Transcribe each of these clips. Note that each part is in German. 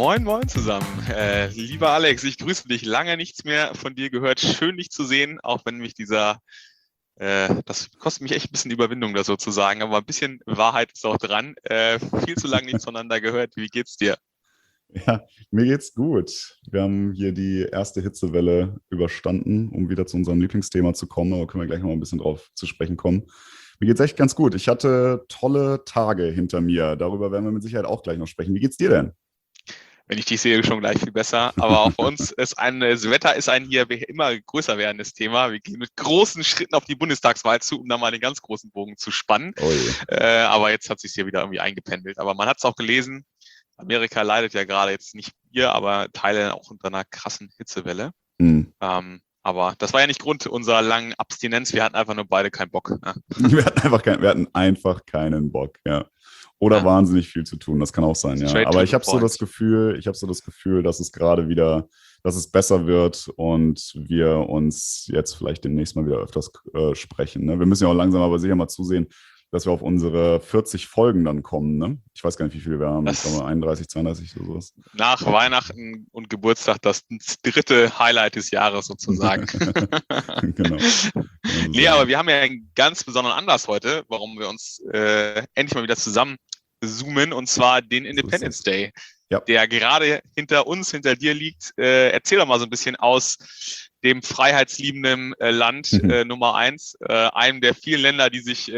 Moin, moin zusammen. Lieber Alex, ich grüße dich. Lange nichts mehr von dir gehört. Schön, dich zu sehen, auch wenn mich das kostet mich echt ein bisschen Überwindung, das so zu sagen, aber ein bisschen Wahrheit ist auch dran. Viel zu lange nichts voneinander gehört. Wie geht's dir? Ja, mir geht's gut. Wir haben hier die erste Hitzewelle überstanden, um wieder zu unserem Lieblingsthema zu kommen, aber können wir gleich noch mal ein bisschen drauf zu sprechen kommen. Mir geht's echt ganz gut. Ich hatte tolle Tage hinter mir. Darüber werden wir mit Sicherheit auch gleich noch sprechen. Wie geht's dir denn? Wenn ich dich sehe, schon gleich viel besser. Aber auch bei uns ist das Wetter ist ein hier immer größer werdendes Thema. Wir gehen mit großen Schritten auf die Bundestagswahl zu, um da mal den ganz großen Bogen zu spannen. Oh je. Aber jetzt hat sich hier wieder irgendwie eingependelt. Aber man hat es auch gelesen. Amerika leidet ja gerade jetzt nicht hier, aber Thailand auch unter einer krassen Hitzewelle. Hm. Aber das war ja nicht Grund unserer langen Abstinenz. Wir hatten einfach nur beide keinen Bock. Ne? Wir hatten einfach keinen Bock, ja. Oder Ja. wahnsinnig viel zu tun, das kann auch sein, ja. Straight Aber to ich the habe so das point. Gefühl, dass es gerade wieder, dass es besser wird und wir uns jetzt vielleicht demnächst mal wieder öfters sprechen. Ne? Wir müssen ja auch langsam aber sicher mal zusehen, dass wir auf unsere 40 Folgen dann kommen. Ne? Ich weiß gar nicht, wie viele wir haben. Ich glaube Das 31, 32 oder sowas. nach Weihnachten und Geburtstag das dritte Highlight des Jahres sozusagen. Genau. Also Nee, aber sagen. wir haben ja einen ganz besonderen Anlass heute, warum wir uns endlich mal wieder zusammen zoomen, und zwar den So ist Independence das. Day, Ja. der gerade hinter uns, hinter dir liegt. Erzähl doch mal so ein bisschen aus dem freiheitsliebenden Land Nummer 1, einem der vielen Länder, die sich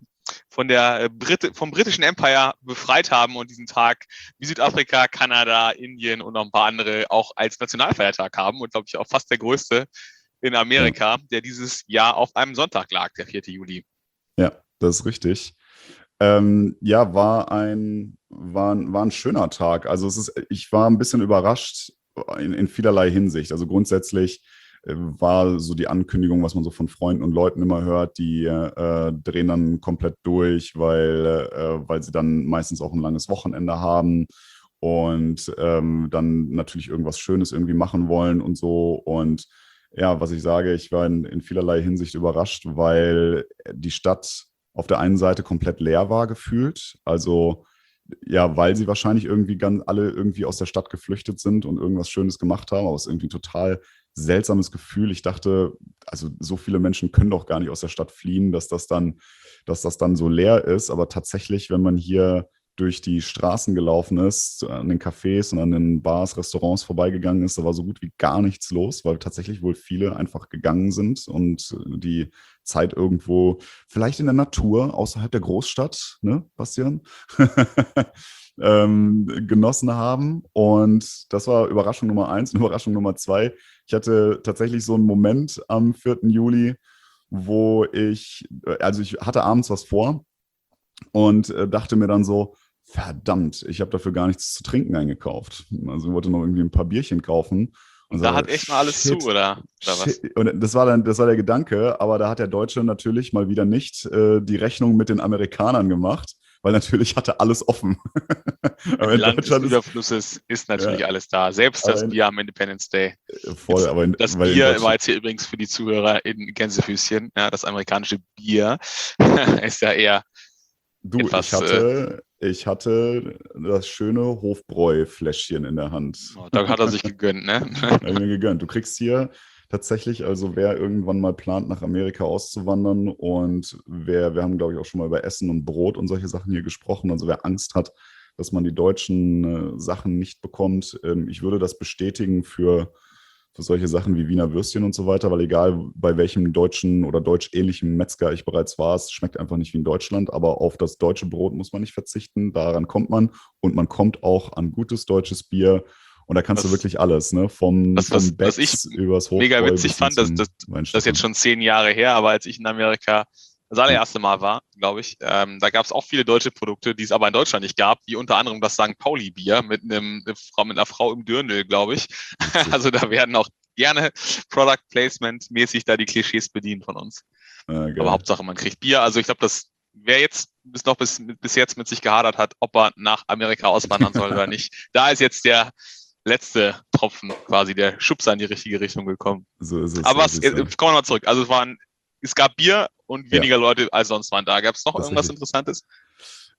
vom britischen Empire befreit haben und diesen Tag wie Südafrika, Kanada, Indien und noch ein paar andere auch als Nationalfeiertag haben und, glaube ich, auch fast der größte in Ja. Amerika, der dieses Jahr auf einem Sonntag lag, der 4. Juli. Ja, das ist richtig. Ja, war ein schöner Tag. Also ich war ein bisschen überrascht in vielerlei Hinsicht. Also grundsätzlich war so die Ankündigung, was man so von Freunden und Leuten immer hört, die drehen dann komplett durch, weil sie dann meistens auch ein langes Wochenende haben und dann natürlich irgendwas Schönes irgendwie machen wollen und so. Und ja, was ich sage, ich war in vielerlei Hinsicht überrascht, weil die Stadt auf der einen Seite komplett leer war gefühlt. Also ja, weil sie wahrscheinlich irgendwie ganz alle irgendwie aus der Stadt geflüchtet sind und irgendwas Schönes gemacht haben. Aber es ist irgendwie ein total seltsames Gefühl. Ich dachte, also so viele Menschen können doch gar nicht aus der Stadt fliehen, dass das dann so leer ist. Aber tatsächlich, wenn man hier durch die Straßen gelaufen ist, an den Cafés und an den Bars, Restaurants vorbeigegangen ist, da war so gut wie gar nichts los, weil tatsächlich wohl viele einfach gegangen sind und die Zeit irgendwo, vielleicht in der Natur, außerhalb der Großstadt, ne, Bastian, genossen haben. Und das war Überraschung Nummer 1. Und Überraschung Nummer 2, ich hatte tatsächlich so einen Moment am 4. Juli, also ich hatte abends was vor und dachte mir dann so, verdammt, ich habe dafür gar nichts zu trinken eingekauft. Also ich wollte noch irgendwie ein paar Bierchen kaufen. Und Und da so, hat echt mal alles zu, shit, oder was? shit. Und das war der Gedanke, aber da hat der Deutsche natürlich mal wieder nicht die Rechnung mit den Amerikanern gemacht, weil natürlich hatte alles offen. Aber Im in Land des Deutschland ist, Überflusses ist ja, natürlich alles da. Selbst aber das Bier am Independence Day. voll, Jetzt, das weil in Bier war Deutschland, jetzt hier übrigens für die Zuhörer in Gänsefüßchen. Ja, das amerikanische Bier ist ja eher du, etwas, ich hatte das schöne Hofbräu-Fläschchen in der Hand. da hat er sich gegönnt, ne? Habe ich mir gegönnt. Du kriegst hier tatsächlich, also wer irgendwann mal plant, nach Amerika auszuwandern und wir haben, glaube ich, auch schon mal über Essen und Brot und solche Sachen hier gesprochen. Also wer Angst hat, dass man die deutschen Sachen nicht bekommt, ich würde das bestätigen für solche Sachen wie Wiener Würstchen und so weiter, weil egal bei welchem deutschen oder deutsch-ähnlichen Metzger ich bereits war, es schmeckt einfach nicht wie in Deutschland, aber auf das deutsche Brot muss man nicht verzichten, daran kommt man und man kommt auch an gutes deutsches Bier und da kannst du Was, wirklich alles, ne? Vom was ich Becks übers mega Hofbräu witzig bis hin fand, das zum ist jetzt Weinstefan. schon 10 Jahre her, aber als ich in Amerika das Ja, allererste Mal war, glaube ich, da gab es auch viele deutsche Produkte, die es aber in Deutschland nicht gab, wie unter anderem das St. Pauli-Bier mit einer Frau im Dirndl, glaube ich. witzig. Also da werden auch gerne Product Placement-mäßig da die Klischees bedient von uns. Aber Geil. Hauptsache, man kriegt Bier. Also ich glaube, wer jetzt bis jetzt mit sich gehadert hat, ob er nach Amerika auswandern soll oder nicht, da ist jetzt der letzte Tropfen, quasi der Schubser in die richtige Richtung gekommen. So ist es, Aber so ist es, ja. kommen wir mal zurück. Also es gab Bier und Ja, weniger Leute als sonst waren da. Gab es noch das ist irgendwas richtig. Interessantes?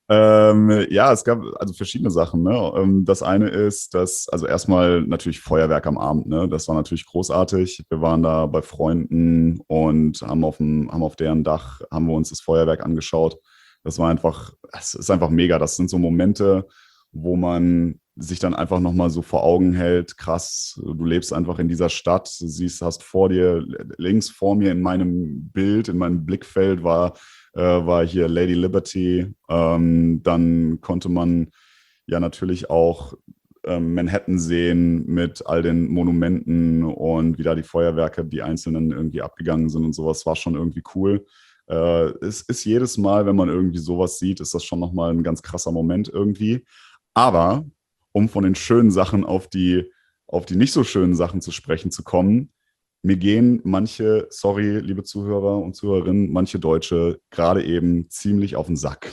Ja, es gab also verschiedene Sachen. Ne? Das eine ist, dass, also erstmal natürlich Feuerwerk am Abend. Ne? Das war natürlich großartig. Wir waren da bei Freunden und haben auf deren Dach, haben wir uns das Feuerwerk angeschaut. Das war einfach, es ist einfach mega. Das sind so Momente, wo man sich dann einfach nochmal so vor Augen hält, krass, du lebst einfach in dieser Stadt, du siehst, hast vor dir, links vor mir in meinem Bild, in meinem Blickfeld war hier Lady Liberty. Dann konnte man ja natürlich auch Manhattan sehen mit all den Monumenten und wie da die Feuerwerke, die einzelnen irgendwie abgegangen sind und sowas, war schon irgendwie cool. Es ist jedes Mal, wenn man irgendwie sowas sieht, ist das schon nochmal ein ganz krasser Moment irgendwie. Aber um von den schönen Sachen auf die nicht so schönen Sachen zu sprechen zu kommen, mir gehen manche, sorry, liebe Zuhörer und Zuhörerinnen, manche Deutsche gerade eben ziemlich auf den Sack.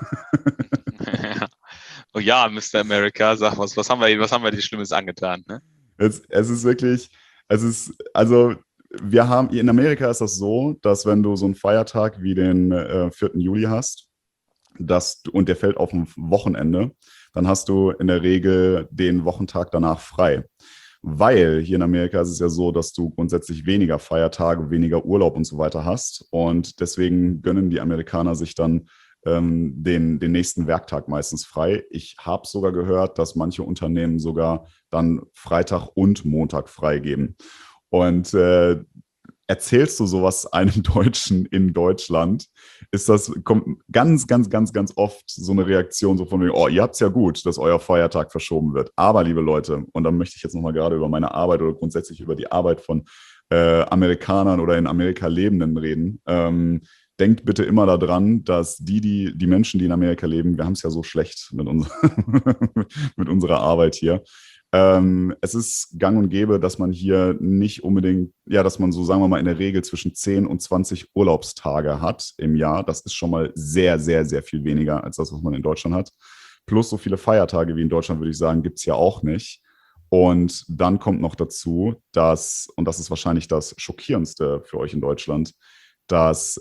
Oh ja, Mr. America, sag was haben wir dir Schlimmes angetan, ne? Es ist wirklich, also wir haben, in Amerika ist das so, dass wenn du so einen Feiertag wie den 4. Juli hast, und der fällt auf ein Wochenende, dann hast du in der Regel den Wochentag danach frei. Weil hier in Amerika ist es ja so, dass du grundsätzlich weniger Feiertage, weniger Urlaub und so weiter hast. Und deswegen gönnen die Amerikaner sich dann den nächsten Werktag meistens frei. Ich habe sogar gehört, dass manche Unternehmen sogar dann Freitag und Montag freigeben. Und erzählst du sowas einem Deutschen in Deutschland, kommt ganz, ganz, ganz, ganz oft so eine Reaktion so von wegen, oh, ihr habt es ja gut, dass euer Feiertag verschoben wird. Aber, liebe Leute, und dann möchte ich jetzt nochmal gerade über meine Arbeit oder grundsätzlich über die Arbeit von Amerikanern oder in Amerika Lebenden reden. Denkt bitte immer daran, dass die Menschen, die in Amerika leben, wir haben es ja so schlecht mit unserer Arbeit hier. Es ist gang und gäbe, dass man hier nicht unbedingt, ja, dass man so, sagen wir mal, in der Regel zwischen 10 und 20 Urlaubstage hat im Jahr. Das ist schon mal sehr, sehr, sehr viel weniger als das, was man in Deutschland hat. Plus so viele Feiertage wie in Deutschland, würde ich sagen, gibt es ja auch nicht. Und dann kommt noch dazu, und das ist wahrscheinlich das Schockierendste für euch in Deutschland, dass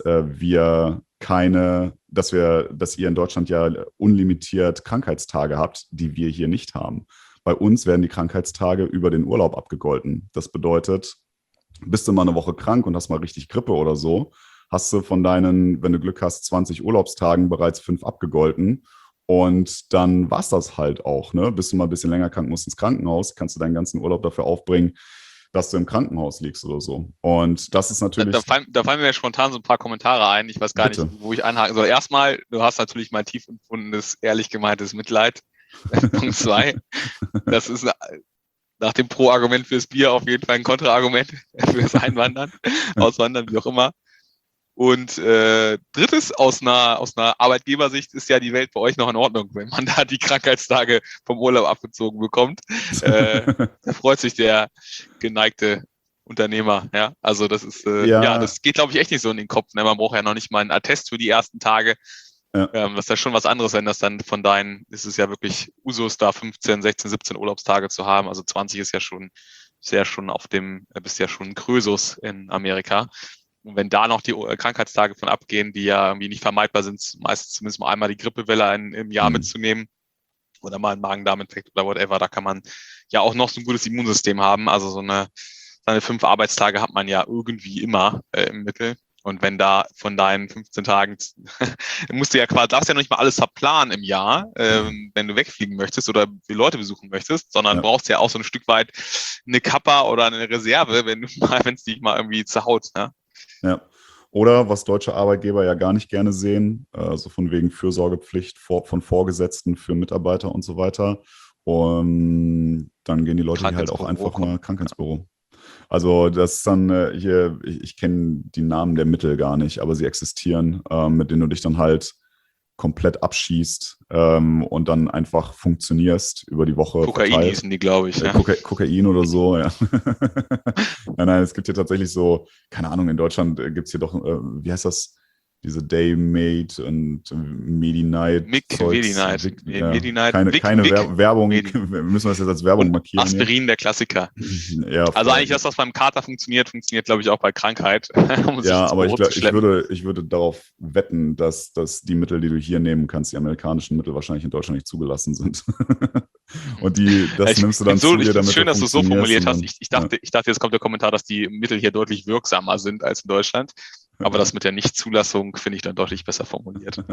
dass ihr in Deutschland ja unlimitiert Krankheitstage habt, die wir hier nicht haben. Bei uns werden die Krankheitstage über den Urlaub abgegolten. Das bedeutet, bist du mal eine Woche krank und hast mal richtig Grippe oder so, hast du von deinen, wenn du Glück hast, 20 Urlaubstagen bereits 5 abgegolten. Und dann war es das halt auch. Ne? Bist du mal ein bisschen länger krank, musst ins Krankenhaus, kannst du deinen ganzen Urlaub dafür aufbringen, dass du im Krankenhaus liegst oder so. Und das ist natürlich. Da fallen mir ja spontan so ein paar Kommentare ein. Ich weiß gar Bitte. nicht, wo ich einhaken soll. Erstmal, du hast natürlich mein tief empfundenes, ehrlich gemeintes Mitleid. Punkt 2. Das ist nach dem Pro-Argument fürs Bier auf jeden Fall ein Kontra-Argument fürs Einwandern, Auswandern, wie auch immer. Und drittes, aus einer Arbeitgebersicht ist ja die Welt bei euch noch in Ordnung, wenn man da die Krankheitstage vom Urlaub abgezogen bekommt. Da freut sich der geneigte Unternehmer. Ja, also das ist das geht, glaube ich, echt nicht so in den Kopf. Ne? Man braucht ja noch nicht mal einen Attest für die ersten Tage. Ja. Das ist ja schon was anderes, wenn das dann ist es ja wirklich Usus, da 15, 16, 17 Urlaubstage zu haben. Also 20 ist ja schon bist ja schon Krösus in Amerika. Und wenn da noch die Krankheitstage von abgehen, die ja irgendwie nicht vermeidbar sind, meistens zumindest mal einmal die Grippewelle im Jahr mitzunehmen oder mal einen Magen-Darm-Infekt oder whatever, da kann man ja auch noch so ein gutes Immunsystem haben. Also seine 5 Arbeitstage hat man ja irgendwie immer im Mittel. Und wenn da von deinen 15 Tagen, darfst ja noch nicht mal alles verplanen im Jahr, wenn du wegfliegen möchtest oder die Leute besuchen möchtest, sondern brauchst ja auch so ein Stück weit eine Kappa oder eine Reserve, wenn es dich mal irgendwie zerhaut. Ne? Ja. Oder was deutsche Arbeitgeber ja gar nicht gerne sehen, so von wegen Fürsorgepflicht von Vorgesetzten für Mitarbeiter und so weiter. Und dann gehen die Leute halt auch einfach mal krank ins Büro. Also das ist dann hier, ich kenne die Namen der Mittel gar nicht, aber sie existieren, mit denen du dich dann halt komplett abschießt und dann einfach funktionierst über die Woche. Kokain hießen die, glaube ich. Ja. Kokain oder so, ja. Nein, es gibt hier tatsächlich so, keine Ahnung, in Deutschland gibt es hier doch, wie heißt das? diese Day-Mate und Medi-Night. Medi-Night. Keine Werbung. Wir müssen das jetzt als Werbung markieren. Aspirin, hier. Der Klassiker. Ja, also eigentlich das, was beim Kater funktioniert, glaube ich, auch bei Krankheit. Ja, aber ich würde darauf wetten, dass die Mittel, die du hier nehmen kannst, die amerikanischen Mittel wahrscheinlich in Deutschland nicht zugelassen sind. Und das nimmst du dann zu dir, damit schön, dass du es so formuliert hast. Ich dachte, jetzt kommt der Kommentar, dass die Mittel hier deutlich wirksamer sind als in Deutschland. Aber das mit der Nichtzulassung finde ich dann deutlich besser formuliert.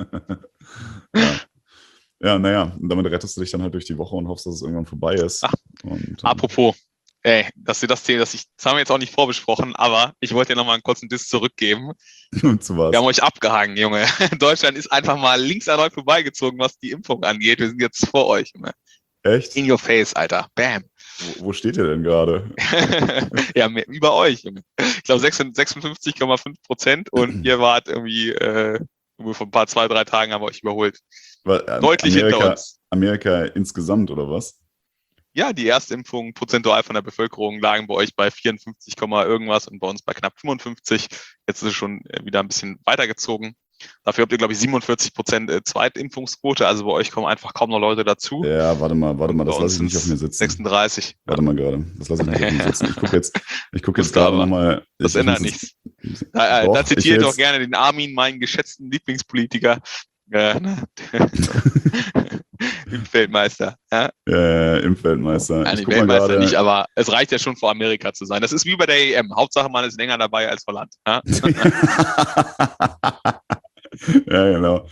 Ja, naja, damit rettest du dich dann halt durch die Woche und hoffst, dass es irgendwann vorbei ist. Apropos, das haben wir jetzt auch nicht vorbesprochen, aber ich wollte dir nochmal einen kurzen Diss zurückgeben. Zu was? Wir haben euch abgehangen, Junge. Deutschland ist einfach mal links an euch vorbeigezogen, was die Impfung angeht. Wir sind jetzt vor euch, Junge. Echt? In your face, Alter. Bam. Wo steht ihr denn gerade? Ja, über euch, Junge. Ich glaube 56,5% und ihr wart irgendwie vor ein paar 2-3 Tagen haben wir euch überholt. Deutlich hinter uns. Amerika insgesamt, oder was? Ja, die Erstimpfungen prozentual von der Bevölkerung lagen bei euch bei 54, irgendwas und bei uns bei knapp 55. Jetzt ist es schon wieder ein bisschen weitergezogen. Dafür habt ihr, glaube ich, 47% Zweitimpfungsquote. Also bei euch kommen einfach kaum noch Leute dazu. Ja, warte mal, das lasse ich nicht auf mir sitzen. 36. Warte mal gerade, das lasse ich nicht auf mir sitzen. Ich gucke jetzt gerade nochmal. Das ändert nichts. Da zitiere ich doch gerne den Armin, meinen geschätzten Lieblingspolitiker. Impfweltmeister. Ja? Impfweltmeister. Nein, Weltmeister nicht, aber es reicht ja schon vor Amerika zu sein. Das ist wie bei der EM. Hauptsache, man ist länger dabei als Holland. Ja? Ja, genau.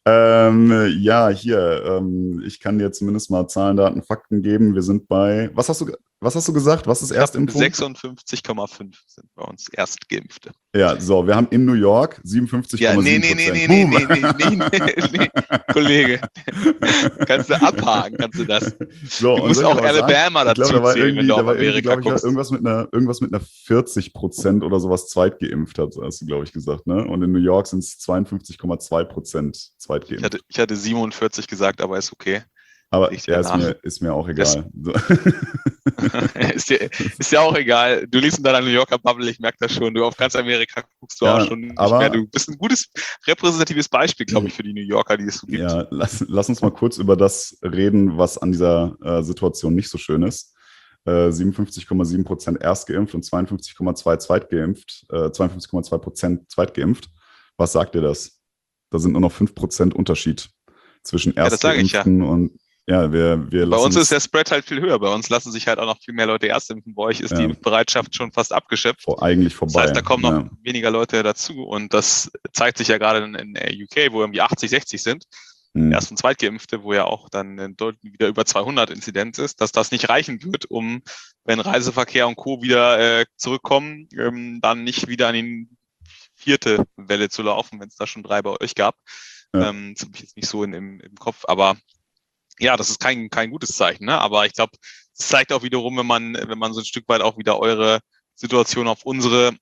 Ich kann dir zumindest mal Zahlen, Daten, Fakten geben. Wir sind bei, was hast du gesagt? Was ist Erstimpfung? 56,5 sind bei uns Erstgeimpfte. Ja, so, wir haben in New York 57,7%. Ja, nee, Kollege. Kannst du abhaken, kannst du das. So, du musst auch Alabama dazu zählen, wenn du auf Amerika guckst. Irgendwas mit einer 40% oder sowas zweitgeimpft hat, hast du, glaube ich, gesagt, ne? Und in New York sind es 52,2% zweitgeimpft. Ich hatte 47 gesagt, aber ist okay. Aber ist mir auch egal. ist ja auch egal. Du liest in deiner New Yorker Bubble, ich merke das schon. Du auf ganz Amerika guckst du auch schon nicht mehr. Du bist ein gutes repräsentatives Beispiel, glaube ich, für die New Yorker, die es so gibt. Ja, lass uns mal kurz über das reden, was an dieser Situation nicht so schön ist. 57,7% erstgeimpft und 52,2% zweitgeimpft. 52,2% zweitgeimpft. Was sagt dir das? Da sind nur noch 5% Unterschied zwischen Erstgeimpften und bei uns ist der Spread halt viel höher. Bei uns lassen sich halt auch noch viel mehr Leute erst impfen. Bei euch ist die Bereitschaft schon fast abgeschöpft. Eigentlich vorbei. Das heißt, da kommen noch weniger Leute dazu. Und das zeigt sich ja gerade in der UK, wo irgendwie 80, 60 sind. Erst- und Zweitgeimpfte, wo ja auch dann wieder über 200 Inzidenz ist, dass das nicht reichen wird, um, wenn Reiseverkehr und Co. wieder zurückkommen, dann nicht wieder an die 4. Welle zu laufen, wenn es da schon 3 bei euch gab. Das habe ich jetzt nicht so im Kopf, aber ja, das ist kein gutes Zeichen, ne? Aber ich glaube, es zeigt auch wiederum, wenn man so ein Stück weit auch wieder eure Situation auf unsere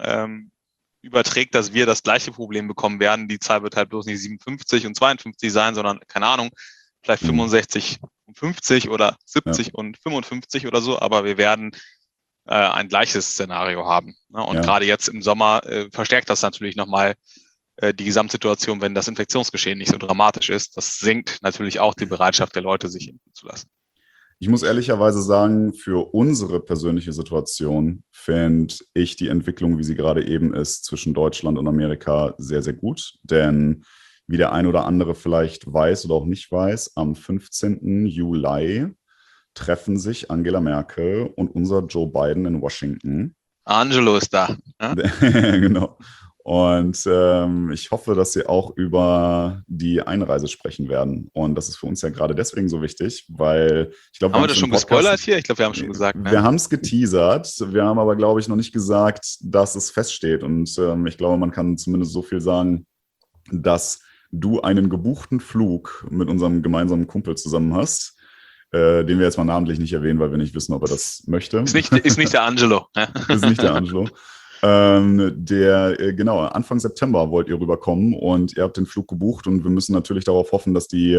überträgt, dass wir das gleiche Problem bekommen werden. Die Zahl wird halt bloß nicht 57 und 52 sein, sondern, keine Ahnung, vielleicht 65 und 50 oder 70 und 55 oder so, aber wir werden ein gleiches Szenario haben. Ne? Und gerade jetzt im Sommer verstärkt das natürlich nochmal die Gesamtsituation, wenn das Infektionsgeschehen nicht so dramatisch ist. Das senkt natürlich auch die Bereitschaft der Leute, sich impfen zu lassen. Ich muss ehrlicherweise sagen, für unsere persönliche Situation fände ich die Entwicklung, wie sie gerade eben ist, zwischen Deutschland und Amerika sehr, sehr gut. Denn wie der ein oder andere vielleicht weiß oder auch nicht weiß, am 15. Juli treffen sich Angela Merkel und unser Joe Biden in Washington. Angelo ist da. Ja? Genau. Und ich hoffe, dass Sie auch über die Einreise sprechen werden. Und das ist für uns ja gerade deswegen so wichtig, weil ich glaube, haben wir das schon gespoilert hier? Ich glaube, wir haben es schon gesagt. Ne? Wir haben es geteasert. Wir haben aber, glaube ich, noch nicht gesagt, dass es feststeht. Und ich glaube, man kann zumindest so viel sagen, dass du einen gebuchten Flug mit unserem gemeinsamen Kumpel zusammen hast, den wir jetzt mal namentlich nicht erwähnen, weil wir nicht wissen, ob er das möchte. Ist nicht der Angelo. Ist nicht der Angelo. Genau, Anfang September wollt ihr rüberkommen und ihr habt den Flug gebucht und wir müssen natürlich darauf hoffen, dass die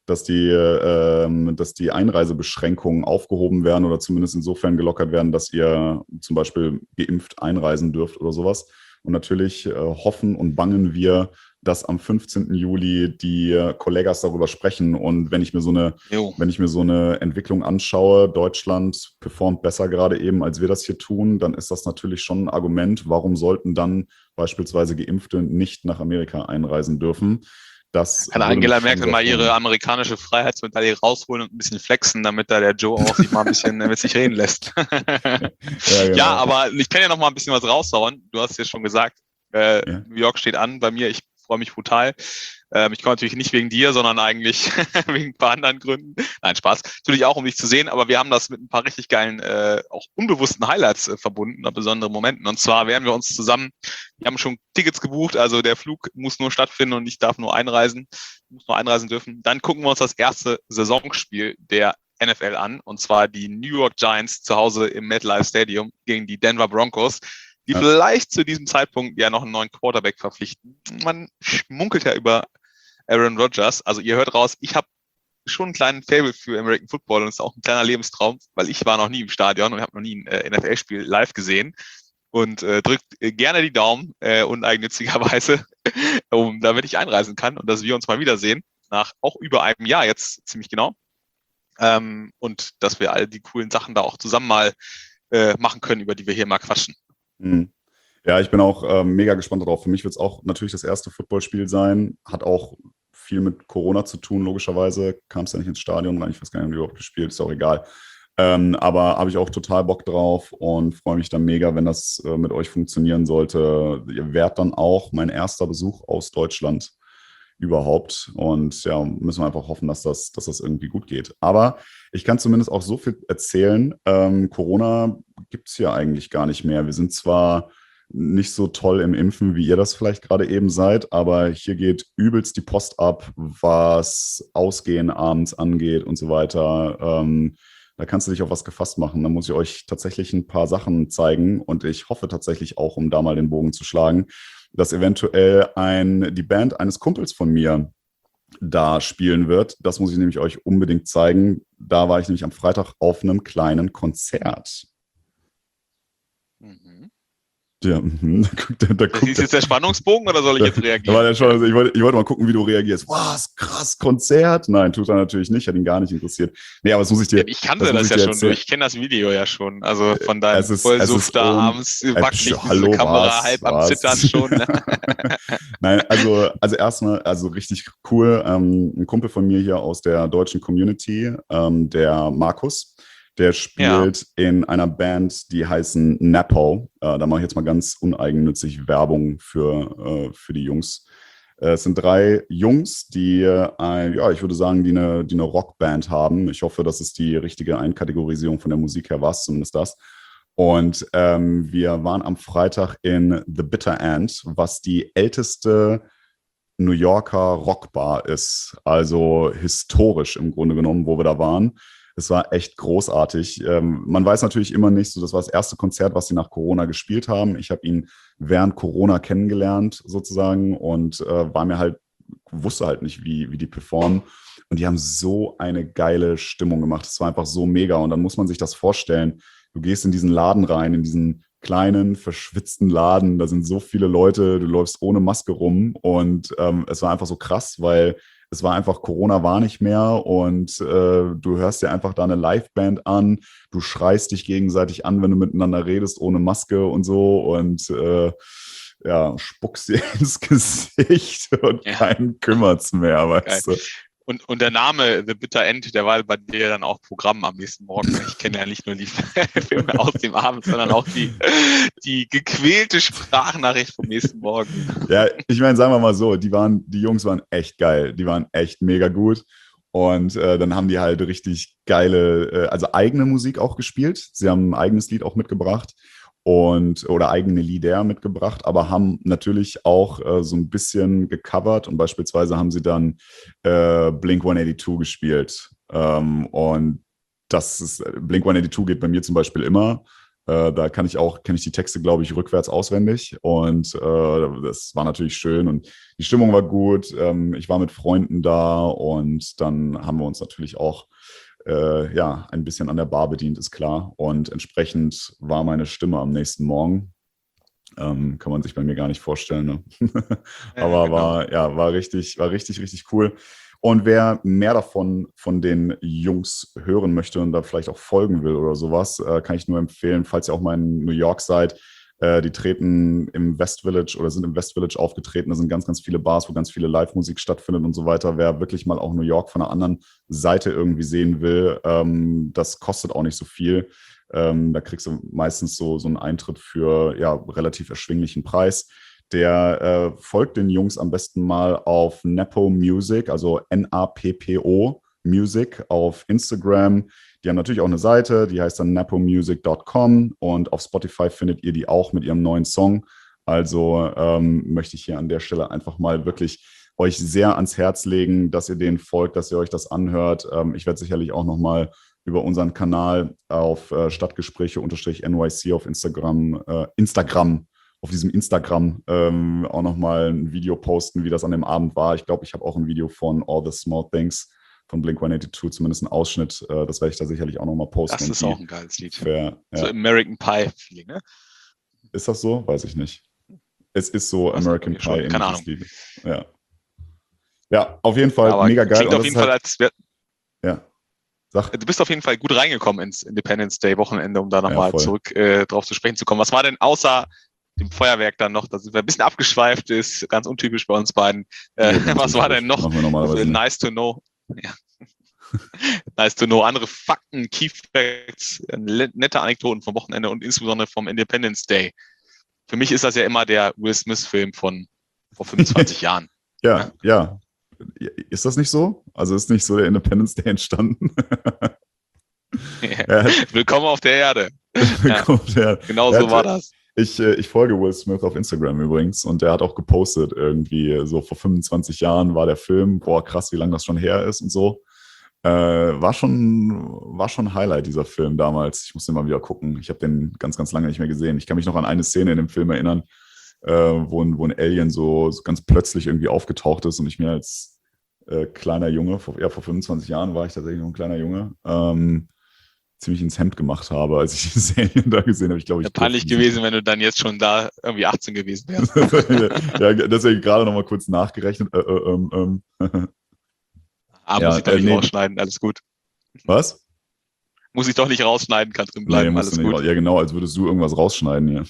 Einreisebeschränkungen aufgehoben werden oder zumindest insofern gelockert werden, dass ihr zum Beispiel geimpft einreisen dürft oder sowas. Und natürlich hoffen und bangen wir, dass am 15. Juli die Kollegas darüber sprechen. Und Jo. wenn ich mir so eine Entwicklung anschaue, Deutschland performt besser gerade eben, als wir das hier tun, dann ist das natürlich schon ein Argument, warum sollten dann beispielsweise Geimpfte nicht nach Amerika einreisen dürfen. Das Kann würde mich Angela schon Merkel sehr mal ihre freuen. amerikanische Freiheitsmedaille rausholen und ein bisschen flexen, damit da der Joe auch sich mal ein bisschen mit sich reden lässt. Ja, Ja, genau. aber ich kann ja noch mal ein bisschen was raushauen. Du hast ja schon gesagt, Ja. New York steht an bei mir. Ich freue mich brutal. Ich komme natürlich nicht wegen dir, sondern eigentlich wegen ein paar anderen Gründen. Nein, Spaß. Natürlich auch, um dich zu sehen, aber wir haben das mit ein paar richtig geilen, auch unbewussten Highlights verbunden, oder besonderen Momenten. Und zwar werden wir uns zusammen, wir haben schon Tickets gebucht, also der Flug muss nur stattfinden und ich darf nur einreisen, muss nur einreisen dürfen. Dann gucken wir uns das erste Saisonspiel der NFL an, und zwar die New York Giants zu Hause im MetLife Stadium gegen die Denver Broncos, die Ja. vielleicht zu diesem Zeitpunkt ja noch einen neuen Quarterback verpflichten. Man schmunkelt ja über Aaron Rodgers. Also ihr hört raus, ich habe schon einen kleinen Faible für American Football und es ist auch ein kleiner Lebenstraum, weil ich war noch nie im Stadion und habe noch nie ein NFL-Spiel live gesehen. Und drückt gerne die Daumen, uneigennützigerweise, damit ich einreisen kann und dass wir uns mal wiedersehen, nach auch über einem Jahr jetzt ziemlich genau. Und dass wir all die coolen Sachen da auch zusammen mal machen können, über die wir hier mal quatschen. Mhm. Ja, ich bin auch mega gespannt darauf. Für mich wird es auch natürlich das erste Footballspiel sein. Hat auch viel mit Corona zu tun, logischerweise. Kam es ja nicht ins Stadion rein. Ich weiß gar nicht, haben die überhaupt gespielt, ist auch egal. Aber habe ich auch total Bock drauf und freue mich dann mega, wenn das mit euch funktionieren sollte. Ihr wärt dann auch mein erster Besuch aus Deutschland überhaupt. Und ja, müssen wir einfach hoffen, dass das irgendwie gut geht. Aber ich kann zumindest auch so viel erzählen. Corona gibt es ja eigentlich gar nicht mehr. Wir sind zwar nicht so toll im Impfen, wie ihr das vielleicht gerade eben seid, aber hier geht übelst die Post ab, was Ausgehen abends angeht und so weiter. Da kannst du dich auf was gefasst machen. Da muss ich euch tatsächlich ein paar Sachen zeigen und ich hoffe tatsächlich auch, um da mal den Bogen zu schlagen, dass eventuell die Band eines Kumpels von mir da spielen wird. Das muss ich nämlich euch unbedingt zeigen. Da war ich nämlich am Freitag auf einem kleinen Konzert. Mhm. Ja, da Das ist jetzt der Spannungsbogen oder soll ich jetzt da war reagieren? der schon, also ich wollte mal gucken, wie du reagierst. Was, krass, Konzert? Nein, tut er natürlich nicht, hat ihn gar nicht interessiert. Nee, aber Ich kannte das ja schon, ich kenne das Video ja schon. Also von deinem Es ist Vollsuff da abends wackelig diese hallo, Kamera halb am Zittern schon. Ne? Nein, also erstmal, also richtig cool. Ein Kumpel von mir hier aus der deutschen Community, der Markus, der Ja. spielt in einer Band, die heißen Napo. Da mache ich jetzt mal ganz uneigennützig Werbung für die Jungs. Es sind 3 Jungs, die ja, ich würde sagen, die eine Rockband haben. Ich hoffe, das ist die richtige Einkategorisierung von der Musik her, war es zumindest das. Und wir waren am Freitag in The Bitter End, was die älteste New Yorker Rockbar ist. Also historisch im Grunde genommen, wo wir da waren. Es war echt großartig. Man weiß natürlich immer nicht, so das war das erste Konzert, was sie nach Corona gespielt haben. Ich habe ihn während Corona kennengelernt sozusagen und wusste halt nicht, wie die performen. Und die haben so eine geile Stimmung gemacht. Es war einfach so mega. Und dann muss man sich das vorstellen. Du gehst in diesen Laden rein, in diesen kleinen, verschwitzten Laden. Da sind so viele Leute, du läufst ohne Maske rum. Und es war einfach so krass, weil es war einfach, Corona war nicht mehr und du hörst dir einfach da eine Liveband an, du schreist dich gegenseitig an, wenn du miteinander redest, ohne Maske und so und ja, spuckst dir ins Gesicht und Ja, keinen kümmert's mehr, geil. weißt du. Und der Name The Bitter End, der war bei dir dann auch Programm am nächsten Morgen. Ich kenne ja nicht nur die Filme aus dem Abend, sondern auch die gequälte Sprachnachricht vom nächsten Morgen. Ja, ich meine, sagen wir mal so, die Jungs waren echt geil, die waren echt mega gut. Und dann haben die halt richtig geile, also eigene Musik auch gespielt. Sie haben ein eigenes Lied auch mitgebracht oder eigene Lieder mitgebracht, aber haben natürlich auch so ein bisschen gecovert und beispielsweise haben sie dann Blink-182 gespielt. Und Blink-182 geht bei mir zum Beispiel immer. Da kenne ich die Texte, glaube ich, rückwärts auswendig. Und das war natürlich schön und die Stimmung war gut. Ich war mit Freunden da und dann haben wir uns natürlich auch ja, ein bisschen an der Bar bedient, ist klar. Und entsprechend war meine Stimme am nächsten Morgen. Kann man sich bei mir gar nicht vorstellen. Ne? Ja, Aber genau. war richtig, richtig cool. Und wer mehr von den Jungs hören möchte und da vielleicht auch folgen will oder sowas, kann ich nur empfehlen, falls ihr auch mal in New York seid. Die treten im West Village oder sind im West Village aufgetreten. Da sind ganz, ganz viele Bars, wo ganz viele Live-Musik stattfindet und so weiter. Wer wirklich mal auch New York von einer anderen Seite irgendwie sehen will, das kostet auch nicht so viel. Da kriegst du meistens so einen Eintritt für ja, relativ erschwinglichen Preis. Der folgt den Jungs am besten mal auf Napo Music, also Nappo Music auf Instagram. Die haben natürlich auch eine Seite, die heißt dann napomusic.com und auf Spotify findet ihr die auch mit ihrem neuen Song. Also möchte ich hier an der Stelle einfach mal wirklich euch sehr ans Herz legen, dass ihr denen folgt, dass ihr euch das anhört. Ich werde sicherlich auch nochmal über unseren Kanal auf Stadtgespräche-NYC auf Instagram, auf diesem Instagram auch nochmal ein Video posten, wie das an dem Abend war. Ich glaube, ich habe auch ein Video von All the Small Things von Blink-182, zumindest einen Ausschnitt. Das werde ich da sicherlich auch nochmal posten. Das ist auch ein geiles Lied. Ja. So American Pie-Feeling, ne? Ist das so? Weiß ich nicht. Es ist so American Pie in Keine Ahnung. Lied. Ja, auf jeden Fall aber mega geil. Klingt auf jeden Fall, als ja. Du bist auf jeden Fall gut reingekommen ins Independence Day Wochenende, um da nochmal zurück drauf zu sprechen zu kommen. Was war denn außer dem Feuerwerk dann noch, da sind wir ein bisschen abgeschweift, ist ganz untypisch bei uns beiden. Was war denn noch nice to know? Ja. Nice to know. Andere Fakten, Key Facts, nette Anekdoten vom Wochenende und insbesondere vom Independence Day. Für mich ist das ja immer der Will Smith-Film von vor 25 Jahren. Ja. Ist das nicht so? Also ist nicht so der Independence Day entstanden? Willkommen auf der Erde. Genau so war das. Ich folge Will Smith auf Instagram übrigens und der hat auch gepostet irgendwie so vor 25 Jahren war der Film, boah krass, wie lange das schon her ist und so. War schon ein Highlight, dieser Film damals. Ich muss den mal wieder gucken. Ich habe den ganz, ganz lange nicht mehr gesehen. Ich kann mich noch an eine Szene in dem Film erinnern, wo ein Alien so ganz plötzlich irgendwie aufgetaucht ist und ich mir als kleiner Junge, vor 25 Jahren war ich tatsächlich noch ein kleiner Junge, ziemlich ins Hemd gemacht habe, als ich die Serie da gesehen habe. Ich glaube, peinlich gewesen, wenn du dann jetzt schon da irgendwie 18 gewesen wärst. Ja, deswegen gerade noch mal kurz nachgerechnet. Muss ich doch nicht rausschneiden, alles gut. Was? Muss ich doch nicht rausschneiden, kann drin bleiben, alles gut. Ja, genau, als würdest du irgendwas rausschneiden hier.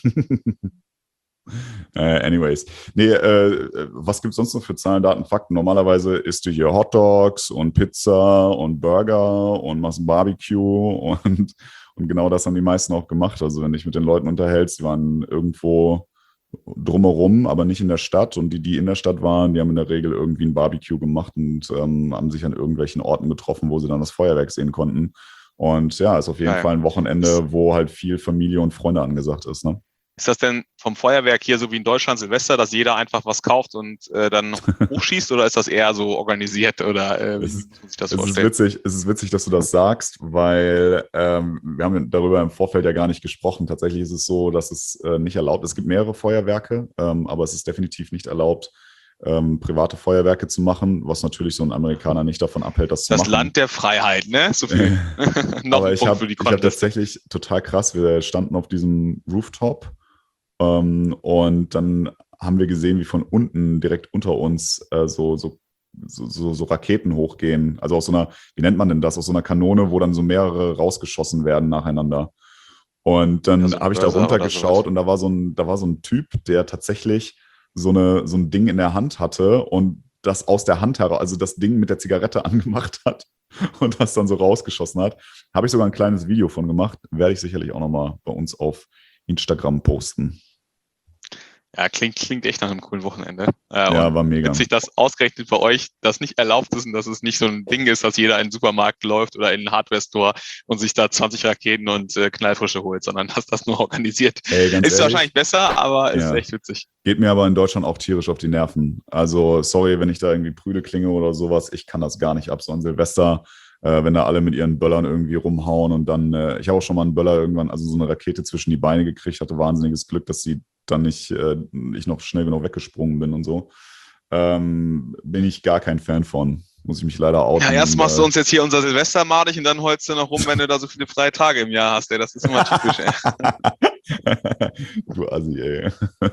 Anyways. Nee, was gibt es sonst noch für Zahlen, Daten, Fakten? Normalerweise isst du hier Hotdogs und Pizza und Burger und machst ein Barbecue und genau das haben die meisten auch gemacht. Also wenn du dich mit den Leuten unterhältst, die waren irgendwo drumherum, aber nicht in der Stadt und die in der Stadt waren, die haben in der Regel irgendwie ein Barbecue gemacht und haben sich an irgendwelchen Orten getroffen, wo sie dann das Feuerwerk sehen konnten. Und ja, ist auf jeden Fall ein Wochenende, wo halt viel Familie und Freunde angesagt ist, ne? Ist das denn vom Feuerwerk hier so wie in Deutschland Silvester, dass jeder einfach was kauft und dann hochschießt oder ist das eher so organisiert oder wie muss man sich das vorstellen? Es ist witzig, dass du das sagst, weil wir haben darüber im Vorfeld ja gar nicht gesprochen. Tatsächlich ist es so, dass es nicht erlaubt ist. Es gibt mehrere Feuerwerke, aber es ist definitiv nicht erlaubt, private Feuerwerke zu machen, was natürlich so ein Amerikaner nicht davon abhält, das zu machen. Das Land der Freiheit, ne? So viel. Aber ich habe tatsächlich total krass, wir standen auf diesem Rooftop und dann haben wir gesehen, wie von unten direkt unter uns so Raketen hochgehen. Also aus so einer, wie nennt man denn das? Aus so einer Kanone, wo dann so mehrere rausgeschossen werden nacheinander. Und dann habe ich da runtergeschaut und da war so ein Typ, der tatsächlich so ein Ding in der Hand hatte und das aus der Hand heraus, also das Ding mit der Zigarette angemacht hat und das dann so rausgeschossen hat. Habe ich sogar ein kleines Video von gemacht. Werde ich sicherlich auch nochmal bei uns auf Instagram posten. Ja, klingt echt nach einem coolen Wochenende. Ja, war mega. Witzig, dass ausgerechnet bei euch das nicht erlaubt ist und dass es nicht so ein Ding ist, dass jeder in den Supermarkt läuft oder in einen Hardware-Store und sich da 20 Raketen und Knallfrische holt, sondern dass das nur organisiert. Ist ehrlich, wahrscheinlich besser, aber ist echt witzig. Geht mir aber in Deutschland auch tierisch auf die Nerven. Also sorry, wenn ich da irgendwie prüde klinge oder sowas. Ich kann das gar nicht ab, so an Silvester. Wenn da alle mit ihren Böllern irgendwie rumhauen und dann, ich habe auch schon mal einen Böller irgendwann, also so eine Rakete zwischen die Beine gekriegt, hatte wahnsinniges Glück, dass sie dann nicht, ich noch schnell genug weggesprungen bin und so. Bin ich gar kein Fan von. Muss ich mich leider outen. Ja, erst machst du uns jetzt hier unser Silvester madig und dann holst du noch rum, wenn du da so viele freie Tage im Jahr hast. Ey. Das ist immer typisch. Ey. Du Assi, ey.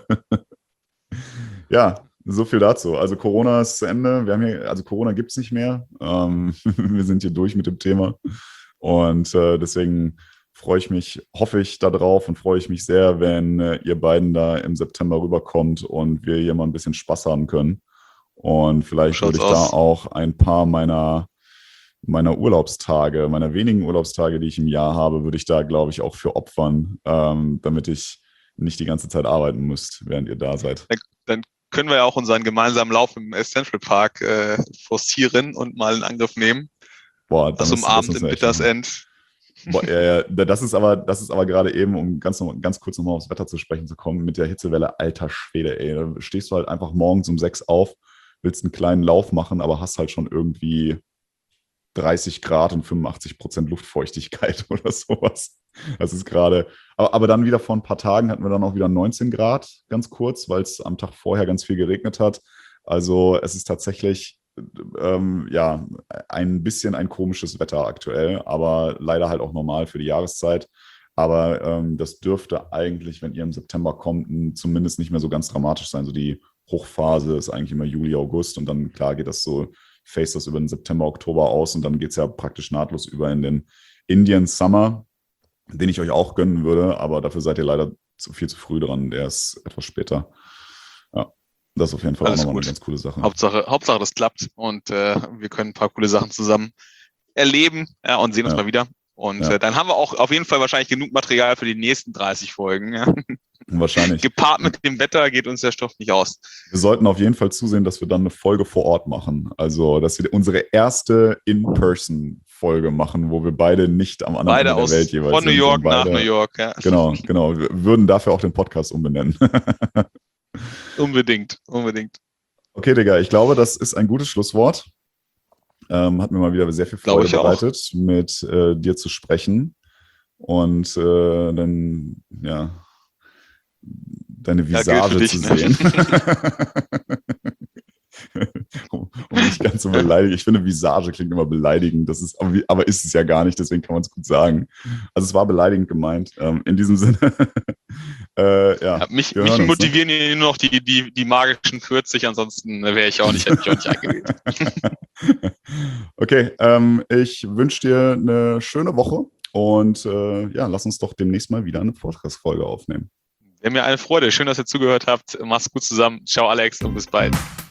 Ja, so viel dazu. Also Corona ist zu Ende. Also Corona gibt es nicht mehr. Wir sind hier durch mit dem Thema. Und deswegen hoffe ich da drauf und freue ich mich sehr, wenn ihr beiden da im September rüberkommt und wir hier mal ein bisschen Spaß haben können. Und vielleicht würde ich da auch ein paar meiner Urlaubstage, meiner wenigen Urlaubstage, die ich im Jahr habe, würde ich da, glaube ich, auch für opfern, damit ich nicht die ganze Zeit arbeiten muss, während ihr da seid. Dann können wir ja auch unseren gemeinsamen Lauf im Central Park forcieren und mal in Angriff nehmen. Boah, das umarmt im Bittersend. Boah, ja, das ist aber gerade eben, um ganz kurz nochmal aufs Wetter zu sprechen zu kommen, mit der Hitzewelle, alter Schwede, ey. Da stehst du halt einfach morgens um 6 auf, willst einen kleinen Lauf machen, aber hast halt schon irgendwie 30 Grad und 85% Luftfeuchtigkeit oder sowas. Das ist gerade, aber dann wieder vor ein paar Tagen hatten wir dann auch wieder 19 Grad, ganz kurz, weil es am Tag vorher ganz viel geregnet hat. Also es ist tatsächlich ja, ein bisschen ein komisches Wetter aktuell, aber leider halt auch normal für die Jahreszeit. Aber das dürfte eigentlich, wenn ihr im September kommt, zumindest nicht mehr so ganz dramatisch sein. So die Hochphase ist eigentlich immer Juli, August und dann, klar, geht das so, face das über den September, Oktober aus und dann geht es ja praktisch nahtlos über in den Indian Summer, den ich euch auch gönnen würde, aber dafür seid ihr leider viel zu früh dran. Der ist etwas später. Ja, das ist auf jeden Fall alles auch nochmal gut. Eine ganz coole Sache. Hauptsache das klappt und wir können ein paar coole Sachen zusammen erleben und sehen uns mal wieder. Und dann haben wir auch auf jeden Fall wahrscheinlich genug Material für die nächsten 30 Folgen. Ja. Wahrscheinlich. Gepaart mit dem Wetter geht uns der Stoff nicht aus. Wir sollten auf jeden Fall zusehen, dass wir dann eine Folge vor Ort machen. Also, dass wir unsere erste In-Person-Folge machen, wo wir beide nicht am anderen Ende der Welt jeweils sind. Von New York nach New York, ja. Genau. Wir würden dafür auch den Podcast umbenennen. Unbedingt. Okay, Digga, ich glaube, das ist ein gutes Schlusswort. Hat mir mal wieder sehr viel Freude bereitet, mit dir zu sprechen. Und dann, ja, deine Visage zu sehen. um nicht ganz so beleidigt. Ich finde, Visage klingt immer beleidigend. Das ist, aber ist es ja gar nicht, deswegen kann man es gut sagen. Also es war beleidigend gemeint. In diesem Sinne. Mich motivieren hier nur noch die magischen 40, ansonsten hätte ich auch nicht eingewählt. Okay, ich wünsche dir eine schöne Woche und lass uns doch demnächst mal wieder eine Podcast-Folge aufnehmen. Wäre mir eine Freude. Schön, dass ihr zugehört habt. Macht's gut zusammen. Ciao, Alex, und bis bald.